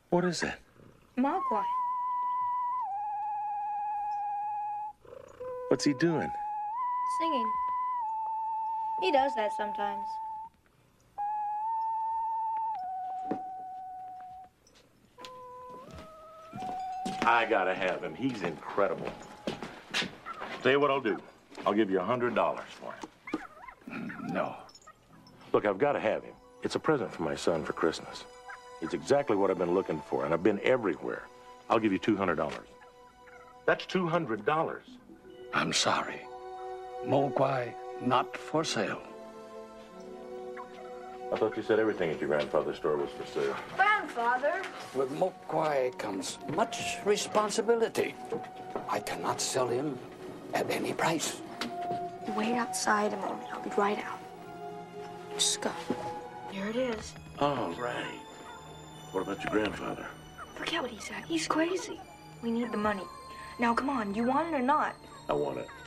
What is that? Mogwai. What's he doing? Singing. He does that sometimes. I gotta have him. He's incredible. Tell you what I'll do. I'll give you $100 for him. No. Look, I've got to have him. It's a present for my son for Christmas. It's exactly what I've been looking for, and I've been everywhere. I'll give you $200. That's $200. I'm sorry. Mogwai not for sale. I thought you said everything at your grandfather's store was for sale. Grandfather? With Mogwai comes much responsibility. I cannot sell him at any price. Wait outside a moment. I'll be right out. Just go. Here it is. All right. What about your grandfather? Forget what he said. He's crazy. We need the money. Now, come on. You want it or not? I want it.